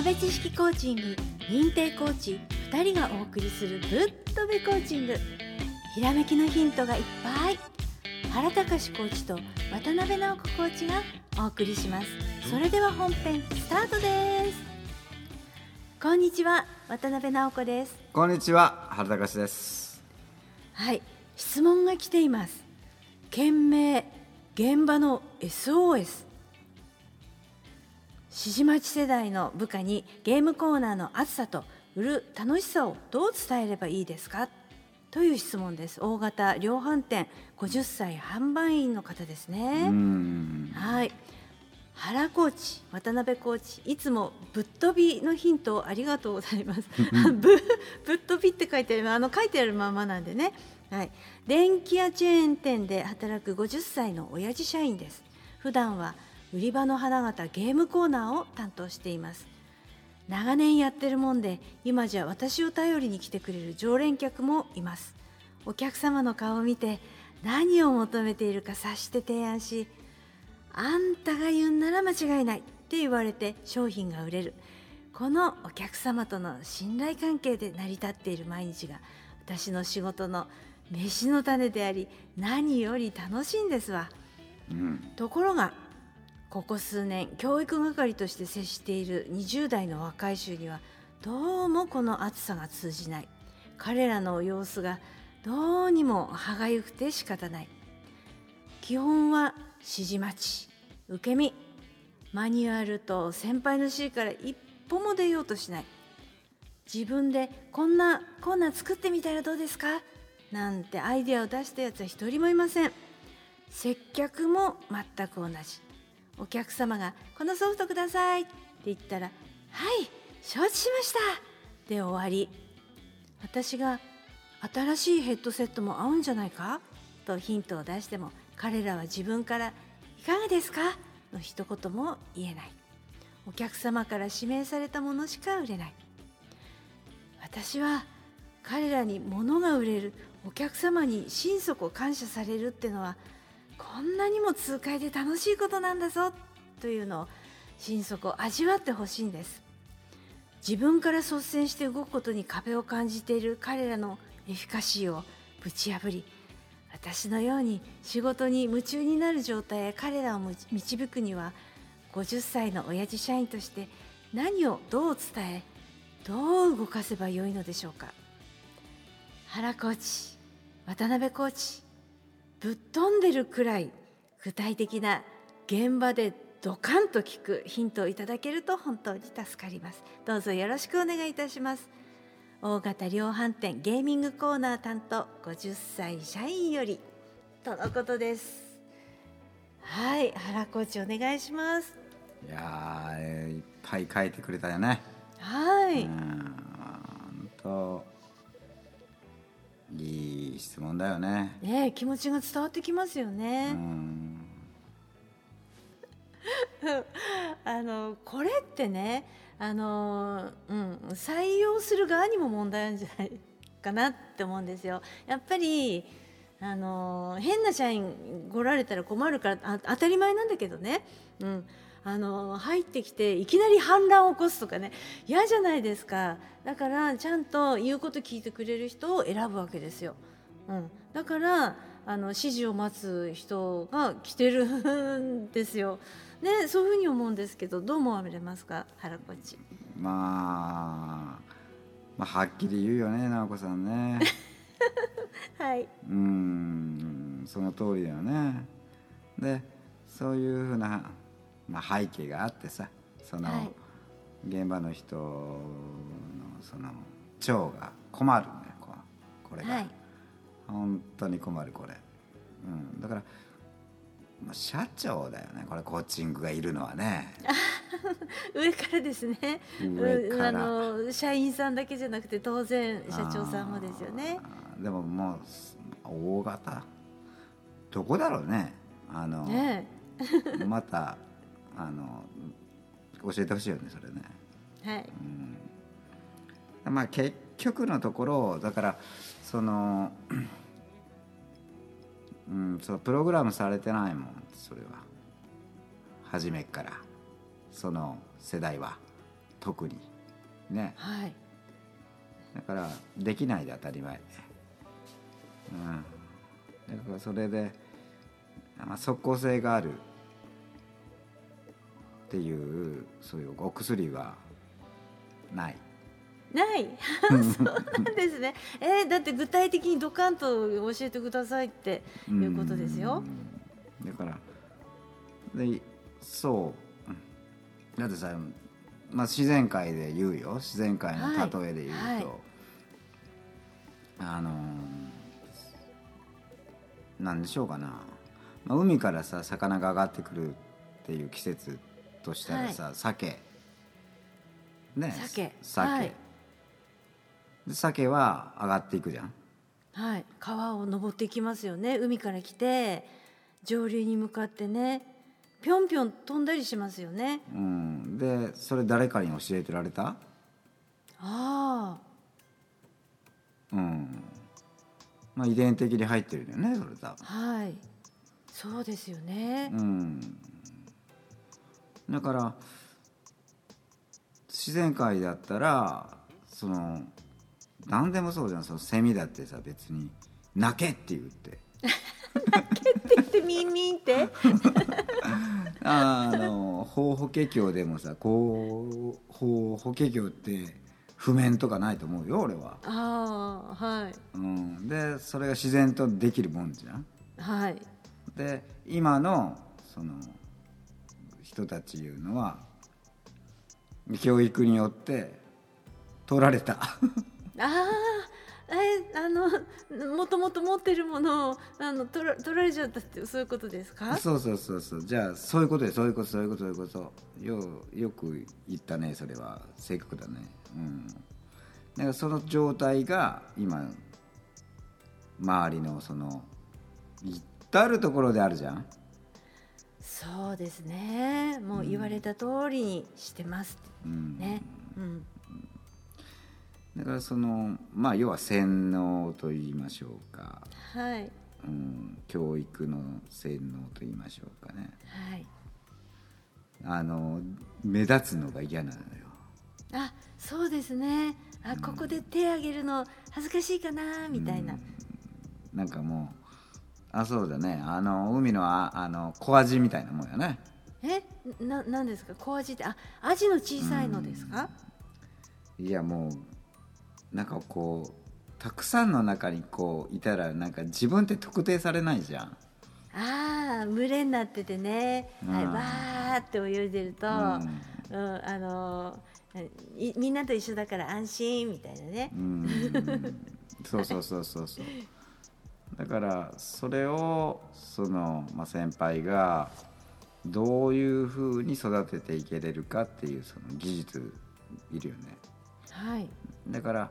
辺知識コーチング認定コーチ2人がお送りするぶっとべコーチング。ひらめきのヒントがいっぱい。原隆コーチと渡辺直子コーチがお送りします。それでは本編スタートです。こんにちは、渡辺直子です。 こんにちは、原隆です。 はい、質問が来ています。件名現場の SOS。 指示待ち世代の部下にゲームコーナーの熱さと売る楽しさをどう伝えればいいですかという質問です。大型量販店50歳販売員の方ですね。はい、原コーチ、渡辺コーチ、いつもぶっ飛びのヒントをありがとうございますぶっ飛びって書いてある、書いてあるままなんでね。はい、電気屋チェーン店で働く50歳の親父社員です。普段は売り場の花形ゲームコーナーを担当しています。長年やってるもんで、今じゃ私を頼りに来てくれる常連客もいます。お客様の顔を見て何を求めているか察して提案し、あんたが言うなら間違いないって言われて商品が売れる。このお客様との信頼関係で成り立っている毎日が私の仕事の飯の種であり、何より楽しいんですわ。ところがここ数年教育係として接している20代の若い衆にはどうもこの熱さが通じない。彼らの様子がどうにも歯がゆくて仕方ない。基本は指示待ち、受け身、マニュアルと先輩の指示から一歩も出ようとしない。自分でこんなコーナー作ってみたらどうですかなんてアイデアを出したやつは一人もいません。接客も全く同じ。お客様がこのソフトくださいって言ったら、はい承知しましたで終わり。私が新しいヘッドセットも合うんじゃないかとヒントを出しても、彼らは自分からいかがですかの一言も言えない。お客様から指名されたものしか売れない。私は彼らに物が売れる、お客様に心底感謝されるってのはこんなにも痛快で楽しいことなんだぞというのを心底味わってほしいんです。自分から率先して動くことに壁を感じている彼らのエフィカシーをぶち破り、私のように仕事に夢中になる状態へ彼らを導くには、50歳の親父社員として何をどう伝え、どう動かせばよいのでしょうか。原コーチ、渡辺コーチ、ぶっ飛んでるくらい具体的な現場でドカンと聞くヒントをいただけると本当に助かります。どうぞよろしくお願いいたします。大型量販店ゲーミングコーナー担当50歳社員よりとのことです。はい、原コーチお願いします。 いやー、いっぱい書いてくれたよね。 はい、 いい質問だよね。 ねえ、気持ちが伝わってきますよね。これってね、採用する側にも問題なんじゃないかなって思うんですよ。やっぱり変な社員来られたら困るから当たり前なんだけどね、入ってきていきなり反乱を起こすとかね、嫌じゃないですか。だからちゃんと言うこと聞いてくれる人を選ぶわけですよ。だから指示を待つ人が来てるんですよ。ね、そういうふうに思うんですけど、どう思われますか、原コーチ。 まあはっきり言うよね、直子さんねはい、 その通りだよね。で、そういうふうな、背景があってさ、その、現場の人のその長が困るんだよ、これが、本当に困るこれ、だから社長だよね、これコーチングがいるのはね上からですね。 上から社員さんだけじゃなくて当然社長さんもですよね。 でももう大型どこだろうね、また教えてほしいよね、それね。はい、結局のところだから、そのプログラムされてないもん、それは初めからその世代は。 特にね。 はい。 だからできないで当たり前、だからそれで、即効性があるっていうそういうお薬はない。 ないそうなんですね。だって具体的にドカンと教えてくださいっていうことですよ。 だからでそうだってさ、自然界で言うよ、自然界の例えで言うと、 はいはい、 なんでしょうかな、海からさ魚が上がってくるっていう季節としたらさ、はい、鮭ね、 はい、 で鮭は上がっていくじゃん。 はい、川を登っていきますよね。海から来て上流に向かってね、ぴょんぴょん飛んだりしますよね。 でそれ誰かに教えてられた？遺伝的に入ってるよね、それ多分。 はい、そうですよね。 だから自然界だったら何でもそうじゃん。そのセミだってさ、別に鳴けって言って鳴けって言ってミンミンってホウケキョウでもさ、ホウケキョウって譜面とかないと思うよ俺は。 はい、 でそれが自然とできるもんじゃん。 はい。 で今のその人たちいうのは教育によって取られたもともと持ってるものを取られちゃったってそういうことですか？ そう。じゃあそういうことで、そういうことよく言ったね。それは正確だね。だからその状態が今周りのその至るところであるじゃん。 そうですね。もう言われた通りにしてますね。 だから要は洗脳と言いましょうか、 はい、 教育の洗脳と言いましょうかね。 はい、 目立つのが嫌なのよ。 そうですね。ここで手挙げるの恥ずかしいかなみたいな、 なんかもうそうだね、海の小アジみたいなもんやね。 なんですか小アジって？アジの小さいのですか？ いやもうなんかこうたくさんの中にこういたらなんか自分って特定されないじゃん。 群れになっててね、わーって泳いでると、みんなと一緒だから安心みたいなね。 そうだからそれを先輩がどういうふうに育てていけれるかっていうその技術いるよね。 はい。 だから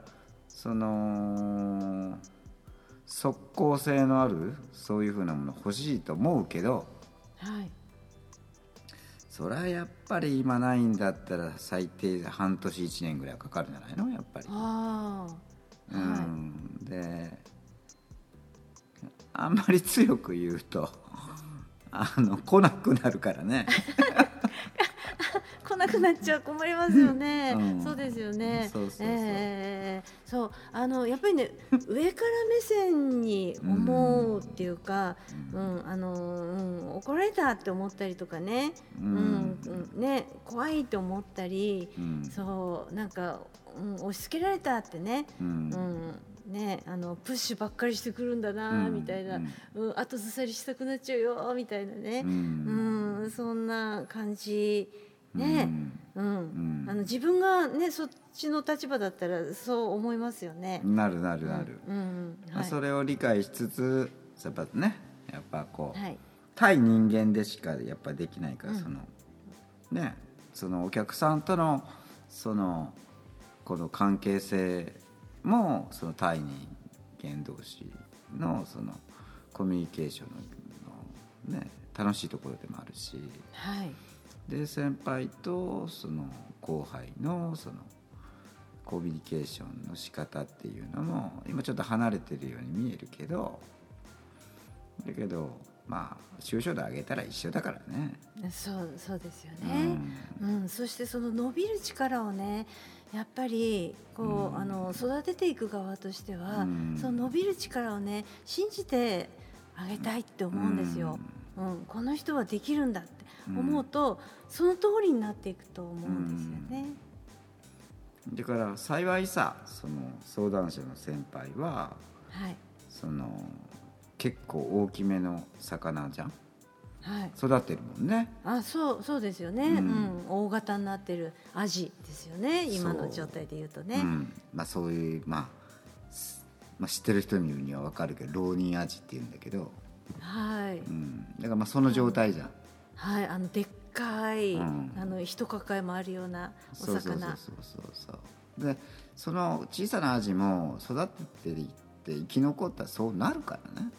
即効性のあるそういうふうなもの欲しいと思うけど、 はい、 それはやっぱり今ないんだったら最低半年1年ぐらいかかるんじゃないのやっぱり。であんまり強く言うと来なくなるからね来なくなっちゃう、困りますよね。そうですよね。そうやっぱりね上から目線に思うっていうか、怒られたって思ったりとかね、ね怖いと思ったり、そうなんか、押し付けられたってね、ね、プッシュばっかりしてくるんだなみたいな、後ずさりしたくなっちゃうよみたいなね、そんな感じね、自分がねそっちの立場だったらそう思いますよね。 なる、それを理解しつつやっぱこう、対人間でしかやっぱできないから、そのお客さんとのこの関係性もその対人間同士のそのコミュニケーションの楽しいところでもあるし、で先輩とその後輩のそのコミュニケーションの仕方っていうのも今ちょっと離れてるように見えるけど、だけどまあ抽象度上げたら一緒だからね。 そうですよね、そしてその伸びる力をねやっぱりこう、育てていく側としては、その伸びる力をね信じてあげたいって思うんですよ、この人はできるんだって思うと、その通りになっていくと思うんですよね、 だから幸いさ、その相談者の先輩は、 はい、 その結構大きめの魚じゃん、 はい、 育ってるもんね。 そうですよね、大型になってるアジですよね、今の状態で言うとね、 まあ、そういう、まあ、知ってる人には分かるけど浪人アジっていうんだけど、 はい、 だからまあその状態じゃん、 はい、でっかい、一抱えもあるようなお魚。 そうで、その小さなアジも育っていって生き残ったらそうなるからね。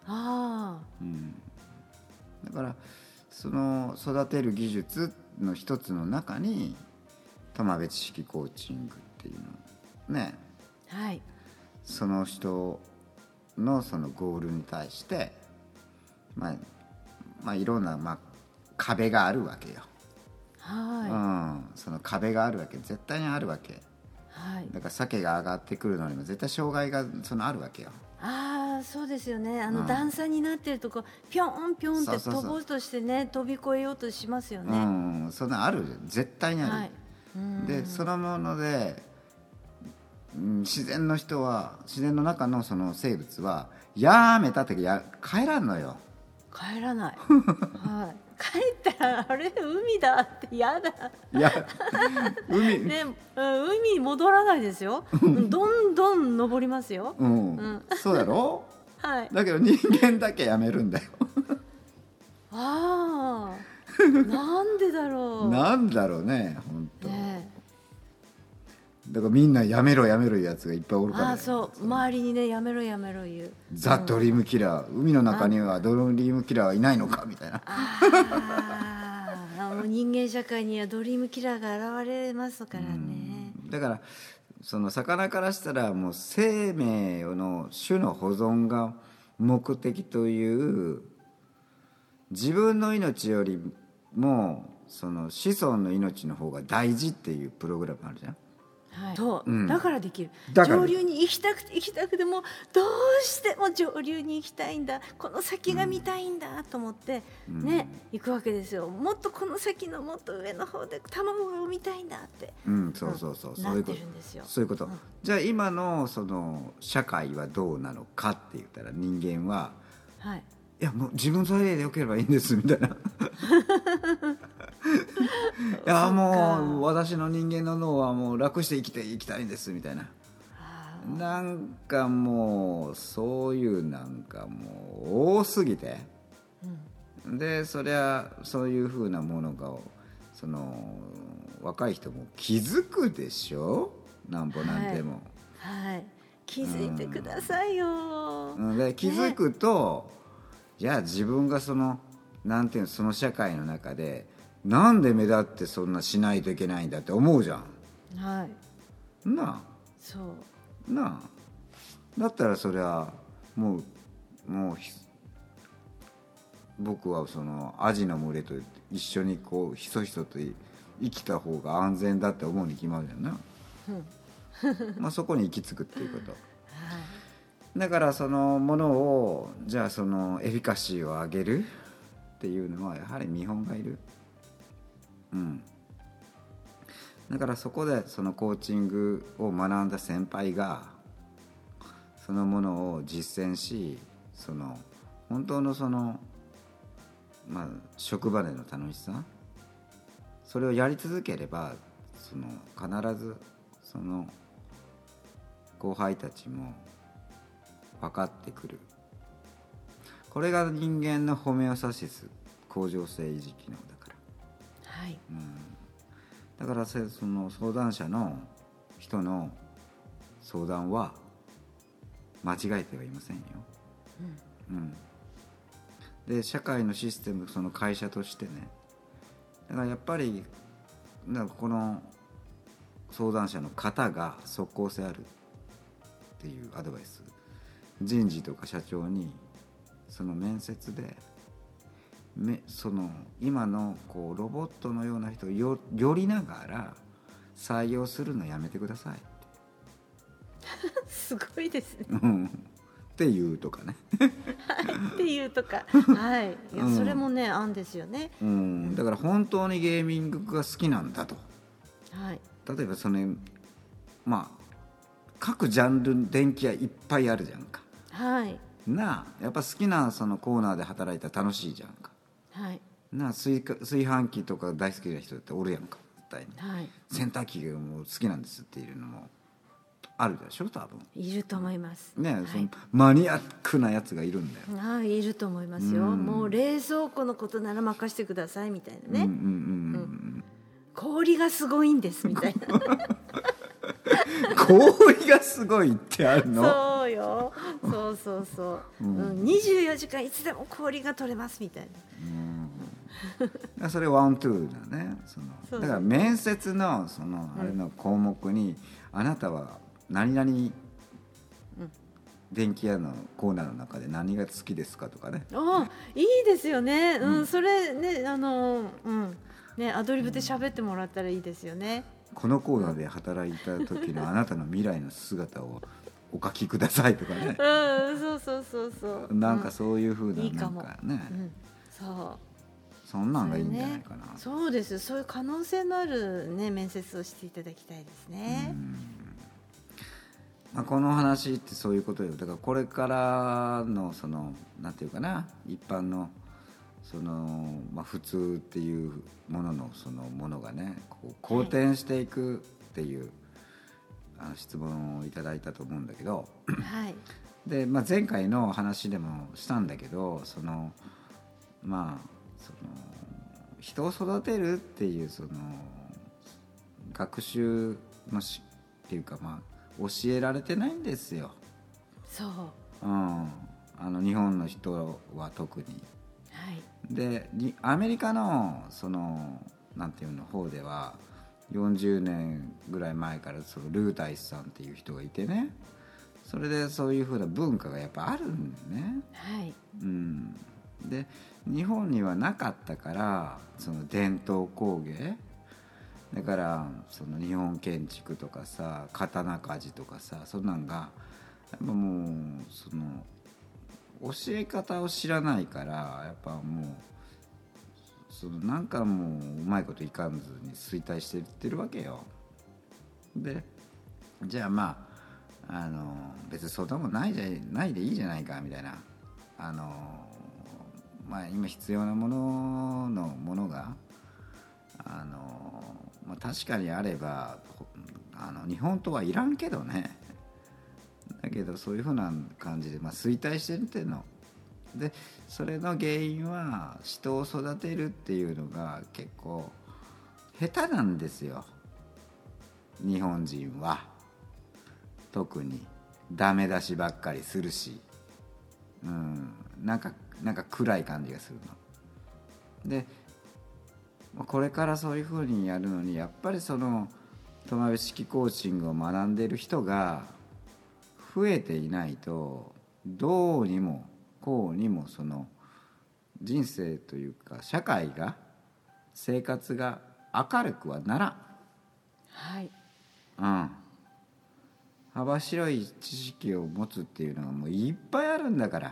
だからその育てる技術の一つの中に玉辺知識コーチングっていうのね、 はい、 その人のそのゴールに対して、まあいろんな、壁があるわけよ。その壁があるわけ、絶対にあるわけ。だから鮭が上がってくるのにも絶対障害があるわけよ。 そうですよね。段差になってるとこピョンピョンって飛ぼうとしてね、飛び越えようとしますよね。 そんなある、絶対にある、でそのもので、自然の中のその生物はやめたって帰らんのよ。 帰らない、帰ったらあれ海だって嫌だ。 いや海ね、海戻らないですよ。どんどん登りますよ。 そうだろ。 はい。 だけど人間だけやめるんだよ。 なんでだろう。 なんだろうね、本当。だからみんなやめろやめろいうやつがいっぱいおるから、ね。 周りにねやめろやめろ言う。 ザ・ドリームキラー、海の中にはドリームキラーはいないのかみたいな。 もう人間社会にはドリームキラーが現れますからね。 だからその魚からしたらもう生命の種の保存が目的という、自分の命よりもその子孫の命の方が大事っていうプログラムあるじゃん。 だからできる。上流に行きたくてもどうしても上流に行きたいんだ、この先が見たいんだと思ってね、行くわけですよ。もっとこの先のもっと上の方で卵が産みたいんだって、なってるんですよ。 そういうこと、じゃあ今のその社会はどうなのかって言ったら、人間は、いやもう自分さえでよければいいんですみたいな。いやもう私の人間の脳はもう楽して生きていきたいんですみたいな、なんかもうそういうなんかもう多すぎて、でそりゃそういうふうなものがその若い人も気づくでしょ、なんぼなんでも、 気づいてくださいよ、 で気づくと、じゃあ自分がそのなんていうの、その社会の中でなんで目立ってそんなしないといけないんだって思うじゃん。なあだったらそれはもう僕はそのアジの群れと一緒にこうひそひそと生きた方が安全だって思うに決まるじゃんな。そこに行き着くっていうこと、だからそのものを、じゃあそのエフィカシーを上げるっていうのはやはり見本がいる。だからそこでそのコーチングを学んだ先輩がそのものを実践し、その本当のその職場での楽しさ、それをやり続ければ、その必ずその後輩たちも分かってくる。これが人間のホメオスタシス、恒常性維持機能だから。だからその相談者の人の相談は間違えてはいませんよ。で社会のシステム、その会社としてね、だからやっぱりこの相談者の方が即効性あるっていうアドバイス、人事とか社長にその面接でその今のこうロボットのような人をよりながら採用するのやめてくださいすごいですねっていうとかねっていうとか、はい、いやそれもね、案ですよね、 だから本当にゲーミングが好きなんだと、 はい、 例えばまあ各ジャンル電気屋いっぱいあるじゃんか、 はい、 やっぱ好きなそのコーナーで働いたら楽しいじゃんか、 はい、 炊飯器とか大好きな人っておるやんか絶対に、 はい、 洗濯機がもう好きなんですっていうのもあるでしょ多分いると思いますね、 はい、 そのマニアックなやつがいるんだよ、 はい、いると思いますよ、もう冷蔵庫のことなら任せてくださいみたいなね、氷がすごいんですみたいな氷がすごいってあるの？ そうよ、そうそうそう、24時間いつでも氷が取れますみたいな、それワントゥーだね。 そうだから面接のあれの項目に、あなたは何々電気屋のコーナーの中で何が好きですかとかね。 いいですよね、それね、ね、アドリブで喋ってもらったらいいですよね。 このコーナーで働いた時のあなたの未来の姿をお書きくださいとかね。 そうそうそうそう。 なんかそういう風な、 いいかも。 なんかね、 そう。 そんなんがいいんじゃないかな。 そうです。そういう可能性のあるね面接をしていただきたいですね。 この話ってそういうことよ。だからこれからのなんていうかな、一般の普通っていうもののものがね、こう好転していくっていう、質問をいただいたと思うんだけど、 はい。 で、前回の話でもしたんだけど、人を育てるっていう学習のっていうか教えられてないんですよ。 そう。 日本の人は特に。 はい。 でアメリカのなんていうの方では40年ぐらい前からルータイスさんっていう人がいてね、それでそういう風な文化がやっぱあるんだよね。 はい。 で日本にはなかったから、伝統工芸だから、日本建築とかさ、刀鍛冶とかさ、そんなんがやっぱもう教え方を知らないから、やっぱもうなんかもううまいこといかんずに衰退していってるわけよ。でじゃあ別にそんなもんないでいいじゃないかみたいな、今必要なものが確かにあれば日本刀はいらんけどね。だけどそういうふうな感じで衰退してるっていうので、それの原因は人を育てるっていうのが結構下手なんですよ、日本人は。特にダメ出しばっかりするし、なんか暗い感じがするので、これからそういうふうにやるのに、やっぱり苫部式コーチングを学んでる人が増えていないと、どうにもこうにも人生というか社会が、生活が明るくはならん。 はい。 幅広い知識を持つっていうのがもういっぱいあるんだから、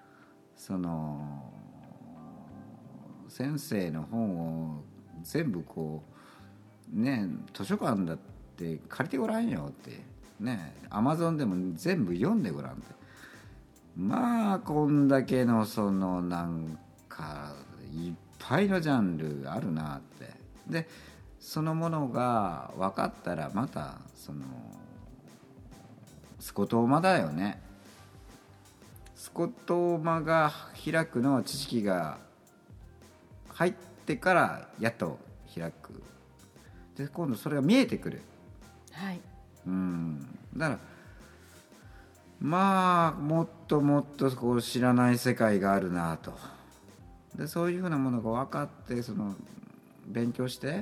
先生の本を全部図書館だって借りてごらんよってね、Amazon でも全部読んでごらんって、こんだけのなんかいっぱいのジャンルあるなって。でそのものが分かったら、またスコトーマだよね。スコトーマが開くのは知識が入ってからやっと開く。で今度それが見えてくる。 はい。 だからもっともっと知らない世界があるなと。でそういうふうなものが分かって、勉強して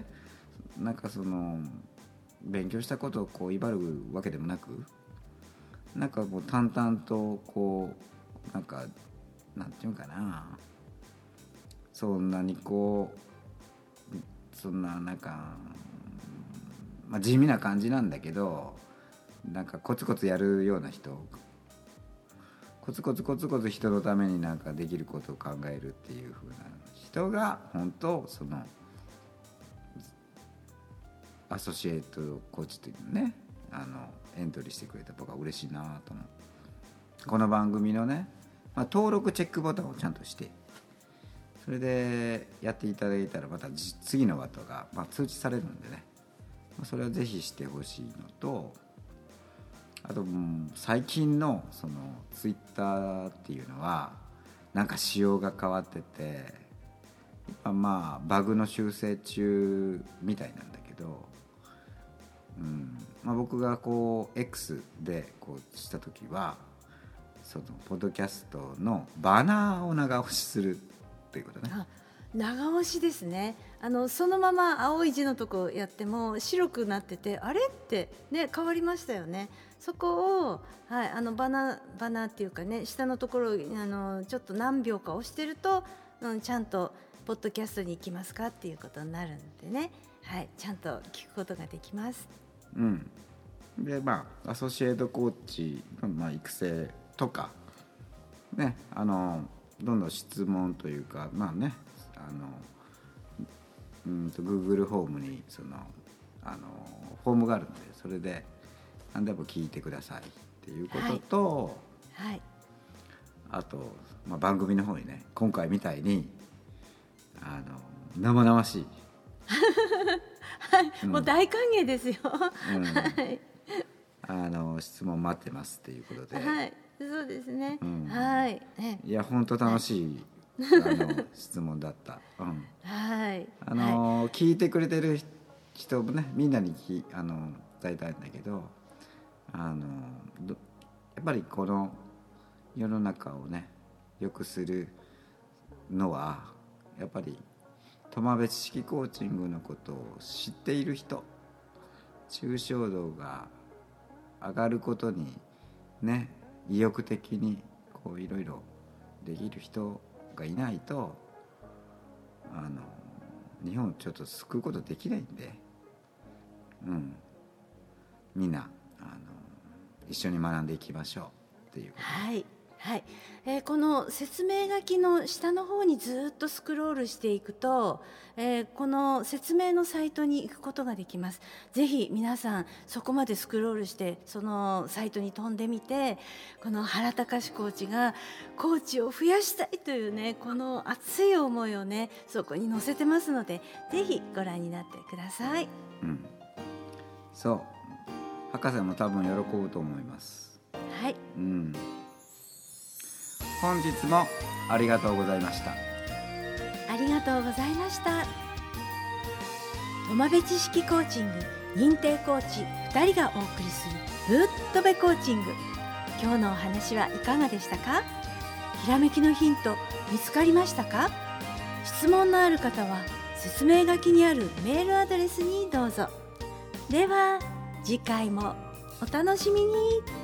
勉強したことを威張るわけでもなく、淡々となんていうかな、 そんなにこうそんななんか、地味な感じなんだけど、なんかコツコツやるような人、コツコツ人のためになんかできることを考えるっていう風な人が本当そのアソシエイトコーチっていうね、エントリーしてくれた僕は嬉しいなと思う。この番組のね、登録チェックボタンをちゃんとして、それでやっていただいたらまた次の話が、通知されるんでね、それはぜひしてほしいのと、あと最近のそのツイッターっていうのはなんか仕様が変わってて、バグの修正中みたいなんだけど、僕がこう X でこうした時はそのポッドキャストのバナーを長押しするっていうことね。 長押しですね。そのまま青い字のとこやっても白くなってて、あれってね変わりましたよね。そこを、バナーっていうかね、下のところちょっと何秒か押してると、ちゃんとポッドキャストに行きますかっていうことになるんでね、ちゃんと聞くことができます。 でアソシエイトコーチの育成とかね、どんどん質問というかGoogle ホームにそのフォームがあるので、それで何でも聞いてくださいっていうことと、あと、番組の方にね、今回みたいに生々しいもう大歓迎ですよ。 質問待ってますっていうことで、 そうですね。 いや本当楽しい質問だった。聞いてくれてる人もね、みんなに伝えたいんだけど、やっぱりこの世の中をね良くするのはやっぱり苫部知識コーチングのことを知っている人、抽象度が上がることにね意欲的にこういろいろできる人がいないと日本をちょっと救うことできないんで、みんな一緒に学んでいきましょうっていうこと。 この説明書きの下の方にずっとスクロールしていくと、この説明のサイトに行くことができます。ぜひ皆さんそこまでスクロールしてそのサイトに飛んでみて、この原隆コーチがコーチを増やしたいというね、この熱い思いをねそこに載せてますので、ぜひご覧になってください。 そう、博士も多分喜ぶと思います。本日もありがとうございました。 ありがとうございました。苫部知識コーチング認定コーチ2人がお送りするぶっとべコーチング。今日のお話はいかがでしたか？ひらめきのヒント見つかりましたか？質問のある方は説明書きにあるメールアドレスにどうぞ。では次回もお楽しみに。